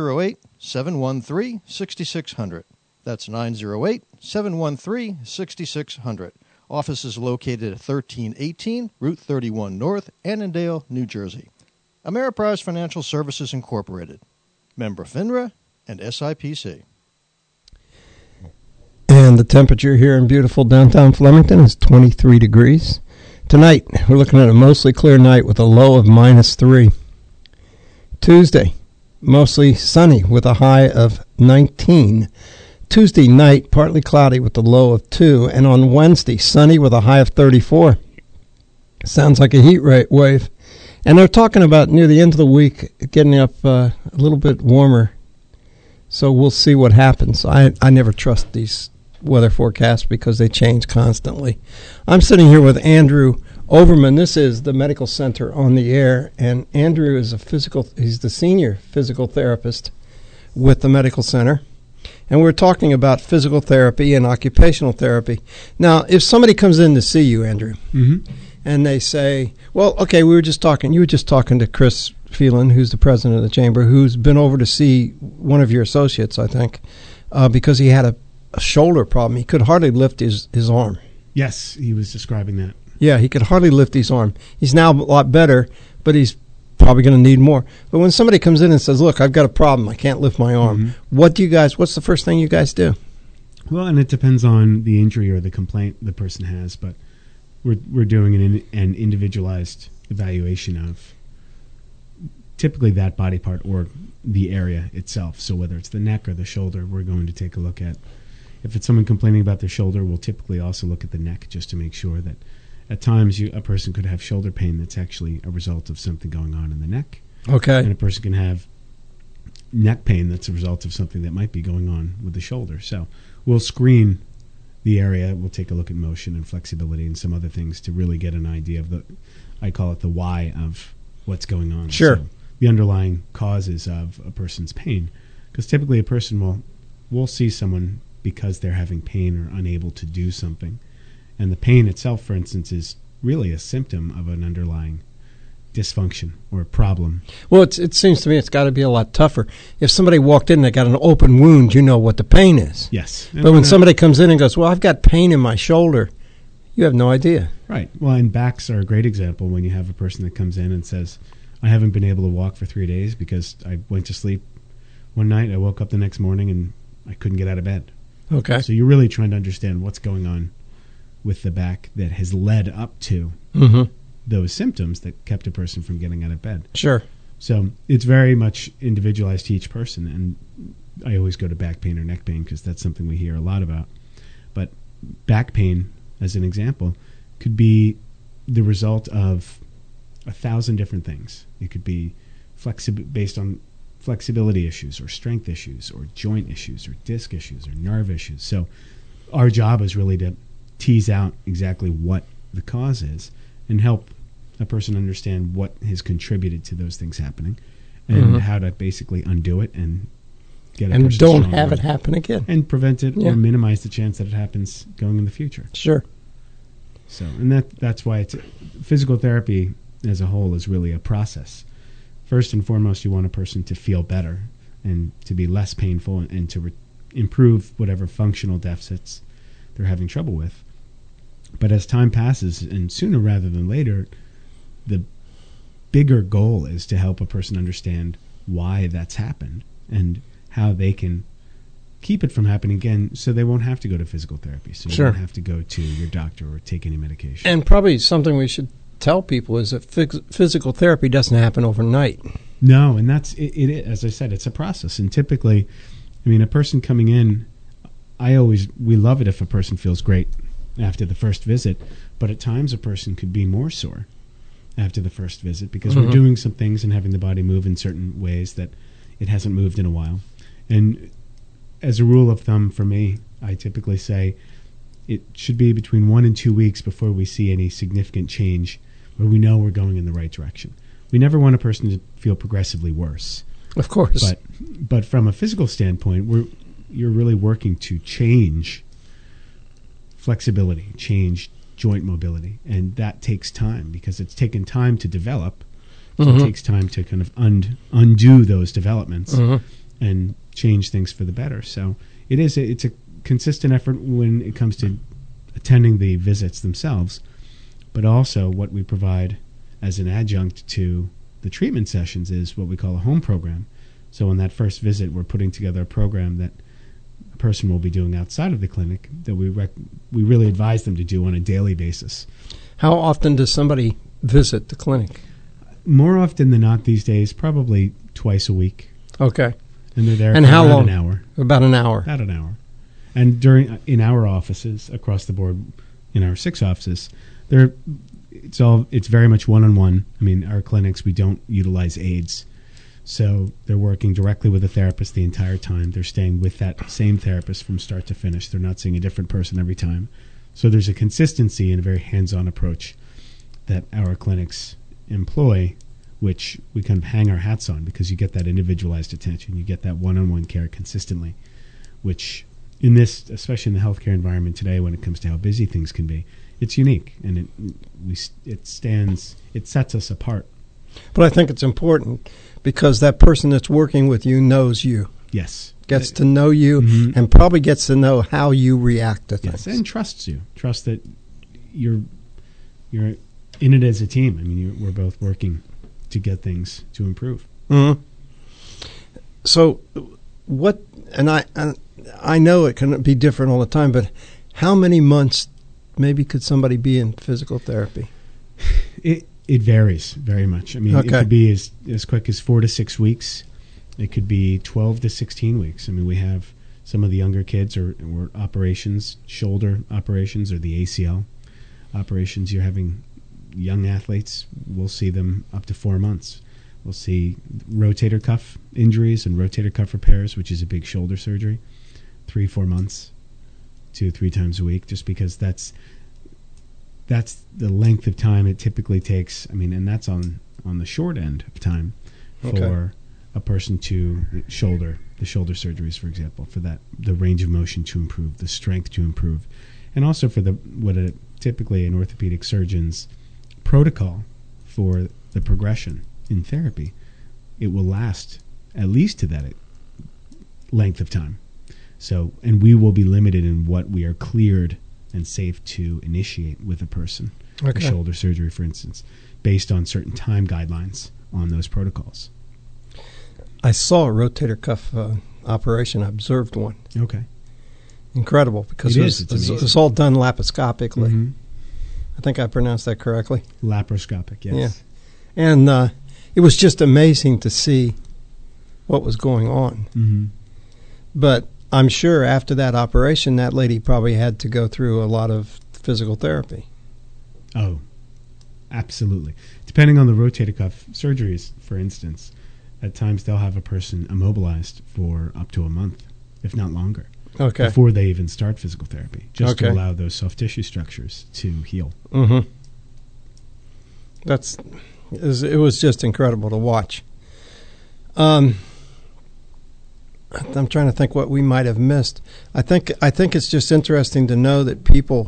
908-713-6600. That's 908-713-6600. Office is located at 1318 Route 31 North, Annandale, New Jersey. Ameriprise Financial Services, Incorporated. Member FINRA and SIPC. And the temperature here in beautiful downtown Flemington is 23 degrees. Tonight, we're looking at a mostly clear night with a low of -3. Tuesday, mostly sunny with a high of 19. Tuesday night, partly cloudy with a low of 2. And on Wednesday, sunny with a high of 34. Sounds like a heat wave. And they're talking about near the end of the week getting up a little bit warmer. So we'll see what happens. I never trust these weather forecasts because they change constantly. I'm sitting here with Andrew Overman. This is the Medical Center on the Air. And Andrew is he's the senior physical therapist with the Medical Center. And we're talking about physical therapy and occupational therapy. Now, if somebody comes in to see you, Andrew, and they say, well, okay, you were just talking to Chris Phelan, who's the president of the chamber, who's been over to see one of your associates, I think, because he had a shoulder problem. He could hardly lift his arm. Yes, he was describing that. Yeah, he could hardly lift his arm. He's now a lot better, but he's probably going to need more. But when somebody comes in and says, look, I've got a problem, I can't lift my arm, what's the first thing you guys do? Well, and it depends on the injury or the complaint the person has, but we're doing an individualized evaluation of typically that body part or the area itself. So whether it's the neck or the shoulder, we're going to take a look at. If it's someone complaining about their shoulder, we'll typically also look at the neck just to make sure that at times a person could have shoulder pain that's actually a result of something going on in the neck. Okay. And a person can have neck pain that's a result of something that might be going on with the shoulder. So we'll screen the area. We'll take a look at motion and flexibility and some other things to really get an idea of I call it the why of what's going on. Sure. So the underlying causes of a person's pain. Because typically a person will see someone because they're having pain or unable to do something. And the pain itself, for instance, is really a symptom of an underlying dysfunction or a problem. Well, it seems to me it's got to be a lot tougher. If somebody walked in and they got an open wound, you know what the pain is. Yes. But when somebody comes in and goes, well, I've got pain in my shoulder, you have no idea. Right. Well, and backs are a great example when you have a person that comes in and says, I haven't been able to walk for 3 days because I went to sleep one night, I woke up the next morning, and I couldn't get out of bed. Okay. So you're really trying to understand what's going on with the back that has led up to those symptoms that kept a person from getting out of bed. Sure. So it's very much individualized to each person, and I always go to back pain or neck pain because that's something we hear a lot about. But back pain, as an example, could be the result of 1,000 different things. It could be based on flexibility issues or strength issues or joint issues or disc issues or nerve issues. So our job is really to tease out exactly what the cause is and help a person understand what has contributed to those things happening and how to basically undo it and get a person and don't stronger have it happen again and prevent it or minimize the chance that it happens going in the future. Sure. So, and that's why physical therapy as a whole is really a process. First and foremost, you want a person to feel better and to be less painful and to improve whatever functional deficits they're having trouble with. But as time passes, and sooner rather than later, the bigger goal is to help a person understand why that's happened and how they can keep it from happening again, so they won't have to go to physical therapy. So you Sure. don't have to go to your doctor or take any medication. And probably something we should tell people is that physical therapy doesn't happen overnight. No, and that's it. As I said, it's a process, and typically, I mean, a person coming in, we love it if a person feels great after the first visit, but at times a person could be more sore after the first visit because we're doing some things and having the body move in certain ways that it hasn't moved in a while. And as a rule of thumb for me, I typically say it should be between 1 and 2 weeks before we see any significant change where we know we're going in the right direction. We never want a person to feel progressively worse. Of course. But from a physical standpoint, you're really working to change flexibility, change joint mobility, and that takes time because it's taken time to develop. So it takes time to kind of undo those developments and change things for the better. So it's a consistent effort when it comes to attending the visits themselves, but also what we provide as an adjunct to the treatment sessions is what we call a home program. So in that first visit, we're putting together a program that a person will be doing outside of the clinic that we really advise them to do on a daily basis. How often does somebody visit the clinic? More often than not these days, probably twice a week. Okay. And they're there and for how long? An hour. About an hour. About an hour. And in our offices across the board, in our 6 offices, it's very much one-on-one. I mean, our clinics, we don't utilize aides. So they're working directly with a therapist the entire time. They're staying with that same therapist from start to finish. They're not seeing a different person every time. So there's a consistency and a very hands-on approach that our clinics employ, which we kind of hang our hats on because you get that individualized attention. You get that one-on-one care consistently, which in this, especially in the healthcare environment today when it comes to how busy things can be, it's unique and it sets us apart. But I think it's important because that person that's working with you knows you. Yes. Gets to know you and probably gets to know how you react to things. Yes, and trusts you. Trust that you're in it as a team. I mean, we're both working to get things to improve. Mm-hmm. So what, and I know it can be different all the time, but how many months maybe could somebody be in physical therapy? It varies very much. I mean, It could be as quick as 4 to 6 weeks. It could be 12 to 16 weeks. I mean, we have some of the younger kids or operations, shoulder operations or the ACL operations. You're having young athletes, we'll see them up to 4 months. We'll see rotator cuff injuries and rotator cuff repairs, which is a big shoulder surgery, 3-4 months, 2-3 times a week, just because that's the length of time it typically takes. I mean, and that's on the short end of time for a person to the shoulder surgeries, for example, for the range of motion to improve, the strength to improve, and also for typically an orthopedic surgeon's protocol for the progression in therapy. It will last at least to that length of time. So, and we will be limited in what we are cleared and safe to initiate with a person, a shoulder surgery, for instance, based on certain time guidelines on those protocols. I saw a rotator cuff operation. I observed one. Okay. Incredible, because it's all done laparoscopically. Mm-hmm. I think I pronounced that correctly. Laparoscopic, yes. Yeah. And it was just amazing to see what was going on. Mm-hmm. But I'm sure after that operation, that lady probably had to go through a lot of physical therapy. Oh, absolutely. Depending on the rotator cuff surgeries, for instance, at times they'll have a person immobilized for up to a month, if not longer, before they even start physical therapy, just to allow those soft tissue structures to heal. Mm-hmm. It was just incredible to watch. I'm trying to think what we might have missed. I think it's just interesting to know that people.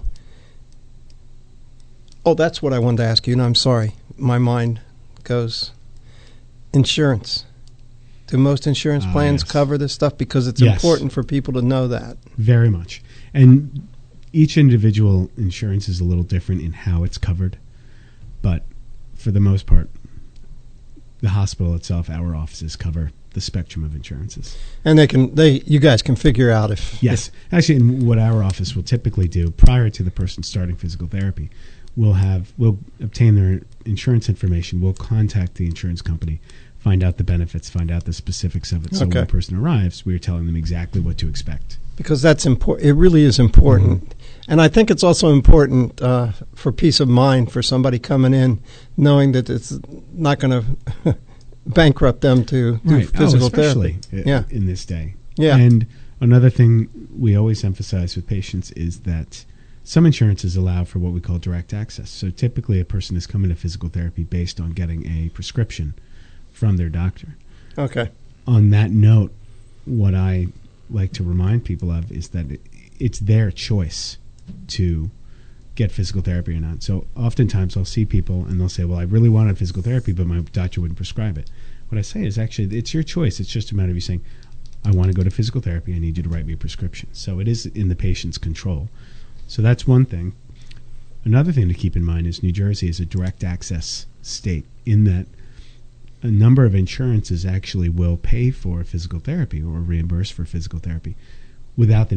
Oh, that's what I wanted to ask you. And I'm sorry, my mind goes. Insurance. Do most insurance plans cover this stuff? Because it's important for people to know that. Very much. And each individual insurance is a little different in how it's covered. But for the most part, the hospital itself, our offices cover the spectrum of insurances. And you guys can figure out if... Yes. Actually, and what our office will typically do prior to the person starting physical therapy, we'll obtain their insurance information. We'll contact the insurance company, find out the benefits, find out the specifics of it. So when a person arrives, we're telling them exactly what to expect. Because that's important. It really is important. Mm-hmm. And I think it's also important for peace of mind for somebody coming in, knowing that it's not going to bankrupt them to do physical therapy. In this day. Yeah. And another thing we always emphasize with patients is that some insurances allow for what we call direct access. So typically a person is coming to physical therapy based on getting a prescription from their doctor. Okay. On that note, what I like to remind people of is that it's their choice to get physical therapy or not. So oftentimes I'll see people and they'll say, well, I really wanted physical therapy, but my doctor wouldn't prescribe it. What I say is actually it's your choice. It's just a matter of you saying, I want to go to physical therapy. I need you to write me a prescription. So it is in the patient's control. So that's one thing. Another thing to keep in mind is New Jersey is a direct access state in that a number of insurances actually will pay for physical therapy or reimburse for physical therapy without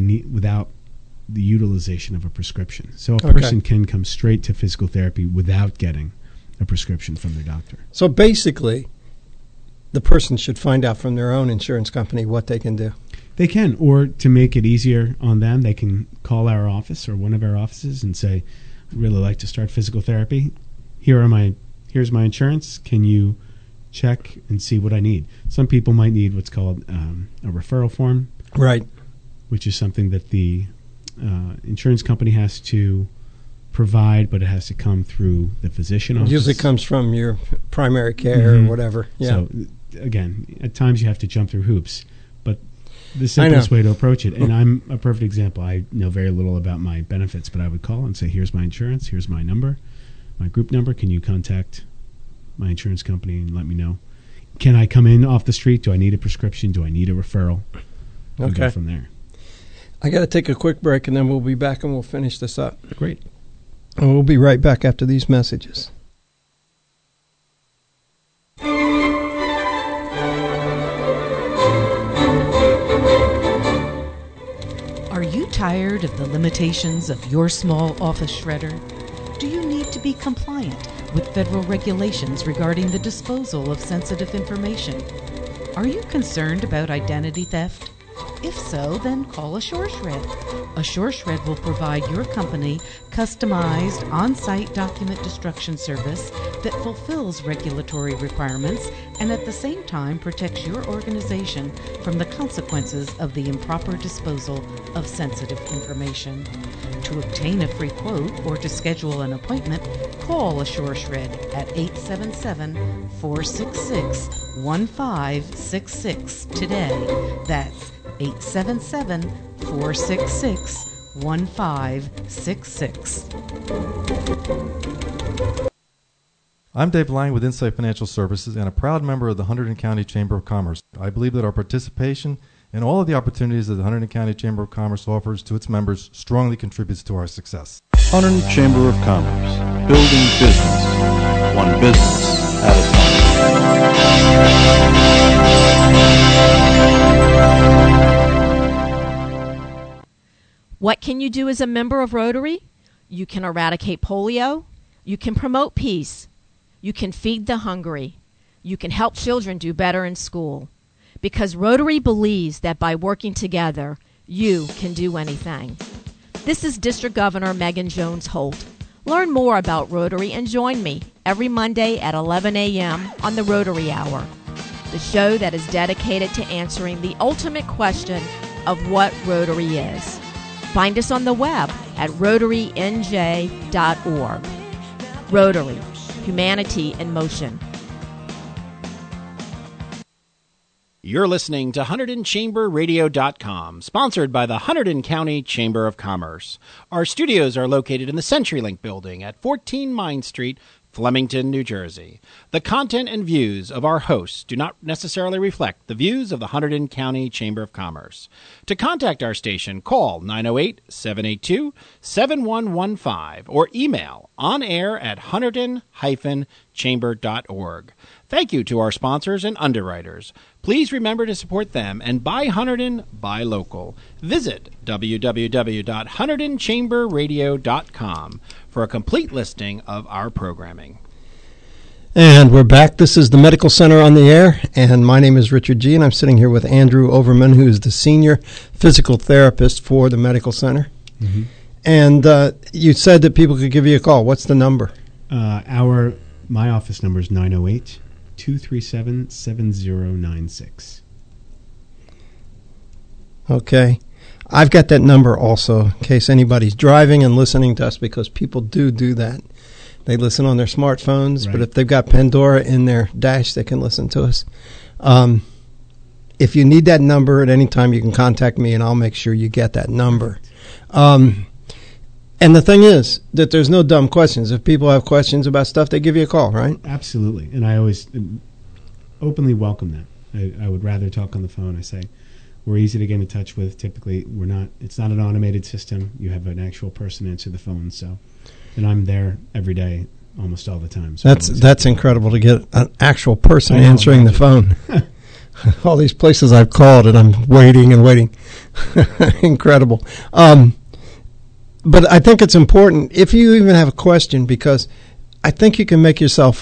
the utilization of a prescription. So a person can come straight to physical therapy without getting a prescription from their doctor. So basically, the person should find out from their own insurance company what they can do. They can, or to make it easier on them, they can call our office or one of our offices and say, I'd really like to start physical therapy. Here's my insurance. Can you check and see what I need? Some people might need what's called a referral form. Right. Which is something that the insurance company has to provide, but it has to come through the physician office. It usually comes from your primary care or whatever. Yeah. So, again, at times you have to jump through hoops, but the simplest way to approach it, and I'm a perfect example. I know very little about my benefits, but I would call and say, here's my insurance, here's my number, my group number. Can you contact my insurance company and let me know? Can I come in off the street? Do I need a prescription? Do I need a referral? We'll go from there. I got to take a quick break, and then we'll be back and we'll finish this up. Great. And we'll be right back after these messages. Are you tired of the limitations of your small office shredder? Do you need to be compliant with federal regulations regarding the disposal of sensitive information? Are you concerned about identity theft? If so, then call AssureShred. AssureShred will provide your company customized on-site document destruction service that fulfills regulatory requirements and at the same time protects your organization from the consequences of the improper disposal of sensitive information. To obtain a free quote or to schedule an appointment, call AssureShred at 877-466-1566 today. That's 877-466-1566. I'm Dave Lang with Insight Financial Services and a proud member of the Hunterdon County Chamber of Commerce. I believe that our participation in all of the opportunities that the Hunterdon County Chamber of Commerce offers to its members strongly contributes to our success. Hunterdon Chamber of Commerce, building business, one business at a time. What can you do as a member of Rotary? You can eradicate polio. You can promote peace. You can feed the hungry. You can help children do better in school. Because Rotary believes that by working together, you can do anything. This is District Governor Megan Jones Holt. Learn more about Rotary and join me every Monday at 11 a.m. on the Rotary Hour, the show that is dedicated to answering the ultimate question of what Rotary is. Find us on the web at rotarynj.org. Rotary, humanity in motion. You're listening to HunterdonChamberRadio.com, sponsored by the Hunterdon County Chamber of Commerce. Our studios are located in the CenturyLink building at 14 Mine Street, Flemington, New Jersey. The content and views of our hosts do not necessarily reflect the views of the Hunterdon County Chamber of Commerce. To contact our station, call 908-782-7115 or email onair@hunterdon-chamber.org. Thank you to our sponsors and underwriters. Please remember to support them and buy Hunterdon, buy local. Visit www.hunterdonchamberradio.com for a complete listing of our programming. And we're back. This is the Medical Center on the air, and my name is Richard G., and I'm sitting here with Andrew Overman, who is the senior physical therapist for the Medical Center. Mm-hmm. And you said that people could give you a call. What's the number? My office number is 908-237-7096. Okay. I've got that number also in case anybody's driving and listening to us, because people do that. They listen on their smartphones, right. But if they've got Pandora in their dash, they can listen to us. If you need that number at any time, you can contact me, and I'll make sure you get that number. And the thing is that there's no dumb questions. If people have questions about stuff, they give you a call, right? Absolutely. And I always openly welcome that. I would rather talk on the phone. I say, we're easy to get in touch with. Typically, it's not an automated system. You have an actual person answer the phone. And I'm there every day, almost all the time. So that's incredible to get an actual person answering the phone. All these places I've called, and I'm waiting and waiting. Incredible. But I think it's important if you even have a question, because I think you can make yourself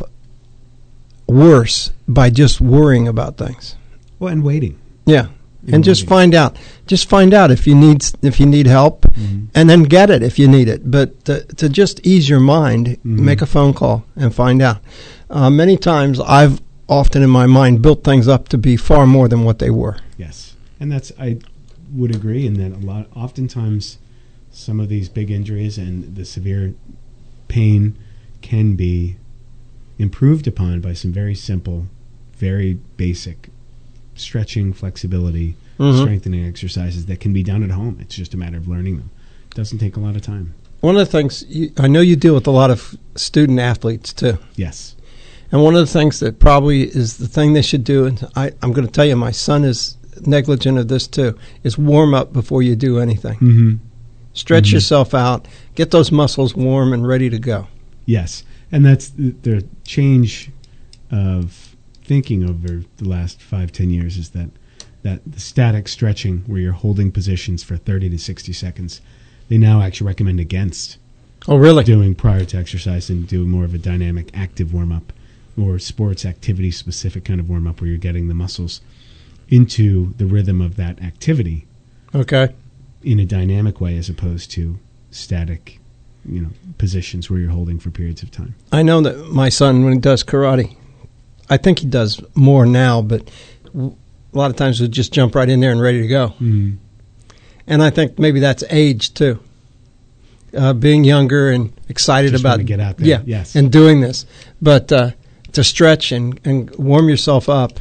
worse by just worrying about things. Well, and waiting. Yeah. And just find out. Just find out if you need help, mm-hmm. and then get it if you need it. But to just ease your mind, mm-hmm. make a phone call and find out. Many times I've often in my mind built things up to be far more than what they were. Yes. And I would agree in that oftentimes some of these big injuries and the severe pain can be improved upon by some very simple, very basic stretching, flexibility, mm-hmm. strengthening exercises that can be done at home. It's just a matter of learning them. It doesn't take a lot of time. One of the things, I know you deal with a lot of student athletes too. Yes. And one of the things that probably is the thing they should do, and I'm going to tell you, my son is negligent of this too, is warm up before you do anything. Mm-hmm. Stretch mm-hmm. yourself out, get those muscles warm and ready to go. Yes. And that's the change of thinking over the last 5-10 years is that the static stretching where you're holding positions for 30 to 60 seconds, they now actually recommend against. Oh, really? Doing prior to exercise and do more of a dynamic, active warm-up or sports activity-specific kind of warm-up where you're getting the muscles into the rhythm of that activity. Okay. In a dynamic way as opposed to static, positions where you're holding for periods of time. I know that my son, when he does karate, I think he does more now, but a lot of times he'll just jump right in there and ready to go. Mm-hmm. And I think maybe that's age too. Being younger and excited just about to get out there. Yeah, yes. and doing this. But to stretch and warm yourself up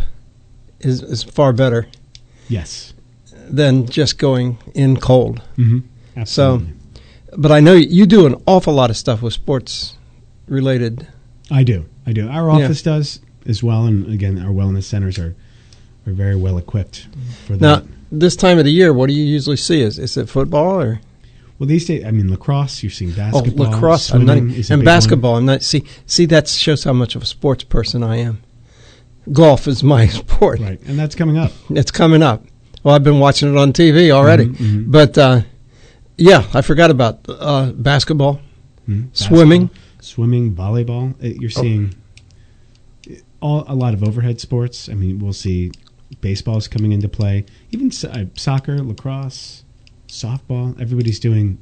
is far better. Yes. Than just going in cold. Mm-hmm. Absolutely. So, but I know you do an awful lot of stuff with sports related. I do. Our office does as well, and again, our wellness centers are very well equipped for that. Now, this time of the year, what do you usually see? Is it football or? Well, these days, lacrosse. You're seeing basketball, lacrosse, swimming, and basketball. I'm not. See, that shows how much of a sports person I am. Golf is my sport, right? And that's coming up. It's coming up. Well, I've been watching it on TV already, mm-hmm. but I forgot about basketball, swimming, volleyball. You're seeing a lot of overhead sports. We'll see baseball's coming into play, even soccer, lacrosse, softball. Everybody's doing.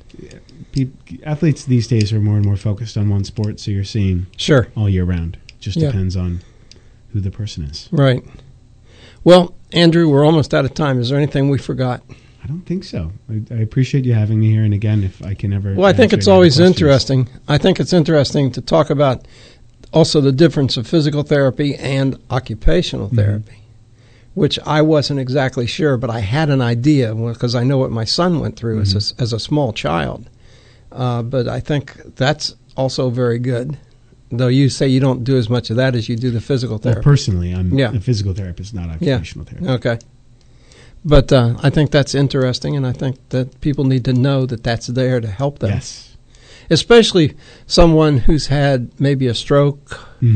Athletes these days are more and more focused on one sport, so you're seeing all year round. Just depends on who the person is. Right. Well, Andrew, we're almost out of time. Is there anything we forgot? I don't think so. I appreciate you having me here, and again, if I can ever... Well, I think it's always interesting. I think it's interesting to talk about also the difference of physical therapy and occupational therapy, which I wasn't exactly sure, but I had an idea because I know what my son went through as a small child. But I think that's also very good. Though you say you don't do as much of that as you do the physical therapy. Well, personally, I'm a physical therapist, not occupational therapist. Okay. But I think that's interesting, and I think that people need to know that that's there to help them. Yes. Especially someone who's had maybe a stroke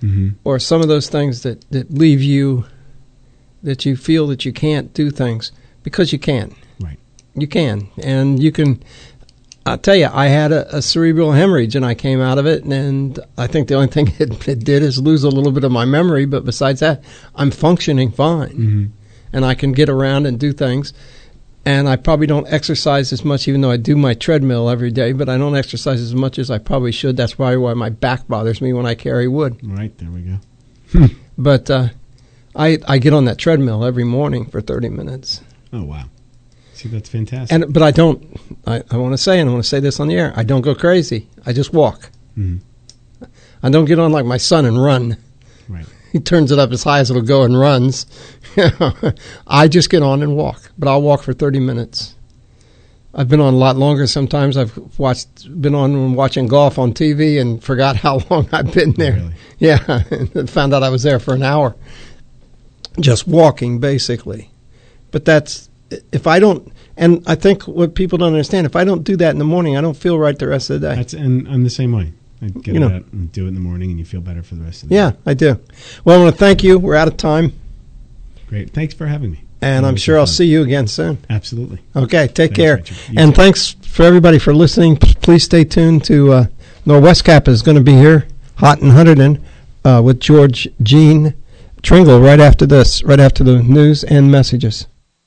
or some of those things that leave you, that you feel that you can't do things, because you can. Right. You can. And you can. I'll tell you, I had a cerebral hemorrhage, and I came out of it, and I think the only thing it did is lose a little bit of my memory, but besides that, I'm functioning fine. And I can get around and do things. And I probably don't exercise as much, even though I do my treadmill every day, but I don't exercise as much as I probably should. That's probably why my back bothers me when I carry wood. Right, there we go. But I get on that treadmill every morning for 30 minutes. Oh, wow. See, that's fantastic. But I don't, I want to say, and I want to say this on the air, I don't go crazy. I just walk. I don't get on like my son and run. Right. He turns it up as high as it'll go and runs. I just get on and walk, but I'll walk for 30 minutes. I've been on a lot longer. Sometimes I've been on watching golf on TV and forgot how long I've been there. Really? Yeah, and found out I was there for an hour, just walking basically. But that's, if I don't, and I think what people don't understand, if I don't do that in the morning, I don't feel right the rest of the day. And I'm the same way. I get out and do it in the morning, and you feel better for the rest of the day. Yeah, I do. Well, I want to thank you. We're out of time. Great. Thanks for having me. And I'm sure I'll see you again soon. Absolutely. Okay, take care. Richard. And thanks for everybody for listening. Please stay tuned to Norwest Cap is going to be here, hot in Hunterdon, with George Jean Tringle right after this, right after the news and messages.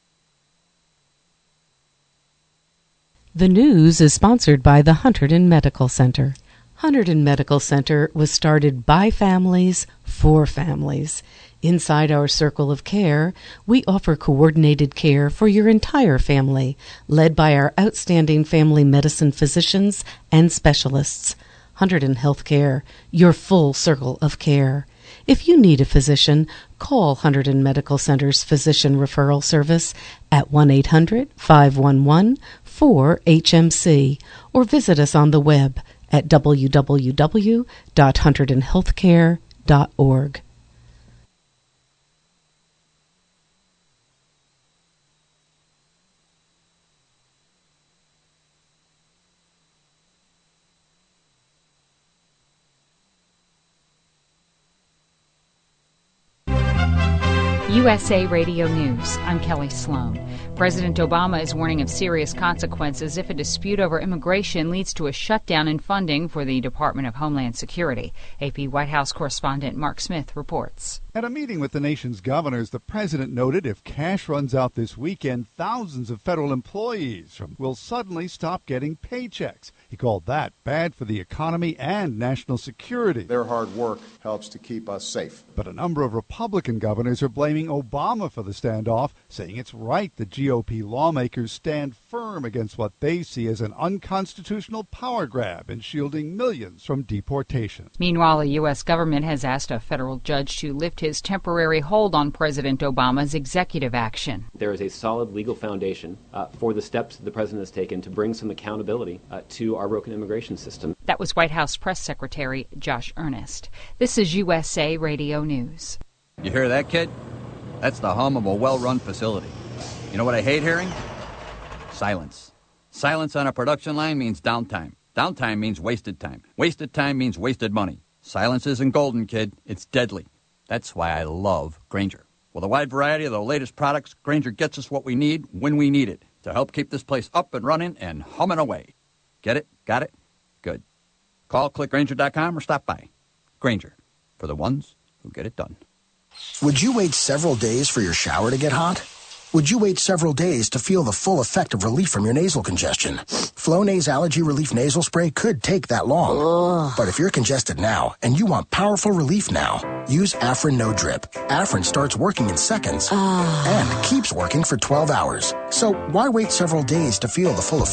The news is sponsored by the Hunterdon Medical Center. Hunterdon Medical Center was started by families for families. Inside our circle of care, we offer coordinated care for your entire family, led by our outstanding family medicine physicians and specialists. Hunterdon Healthcare, your full circle of care. If you need a physician, call Hunterdon Medical Center's Physician Referral Service at 1-800-511-4HMC or visit us on the web at www.hunterdonhealthcare.org. USA Radio News. I'm Kelly Sloan. President Obama is warning of serious consequences if a dispute over immigration leads to a shutdown in funding for the Department of Homeland Security. AP White House correspondent Mark Smith reports. At a meeting with the nation's governors, the president noted if cash runs out this weekend, thousands of federal employees will suddenly stop getting paychecks. He called that bad for the economy and national security. Their hard work helps to keep us safe. But a number of Republican governors are blaming Obama for the standoff, saying it's right the GOP lawmakers stand firm against what they see as an unconstitutional power grab in shielding millions from deportation. Meanwhile, the U.S. government has asked a federal judge to lift his temporary hold on President Obama's executive action. There is a solid legal foundation for the steps the president has taken to bring some accountability to our broken immigration system. That was White House Press Secretary Josh Earnest. This is USA Radio News. You hear that, kid? That's the hum of a well-run facility. You know what I hate hearing? Silence. Silence on a production line means downtime. Downtime means wasted time. Wasted time means wasted money. Silence isn't golden, kid. It's deadly. That's why I love Grainger. With a wide variety of the latest products, Grainger gets us what we need when we need it to help keep this place up and running and humming away. Get it? Got it? Good. Call clickgrainger.com or stop by. Grainger, for the ones who get it done. Would you wait several days for your shower to get hot? Would you wait several days to feel the full effect of relief from your nasal congestion? Flonase Allergy Relief Nasal Spray could take that long. But if you're congested now and you want powerful relief now, use Afrin No Drip. Afrin starts working in seconds and keeps working for 12 hours. So why wait several days to feel the full effect?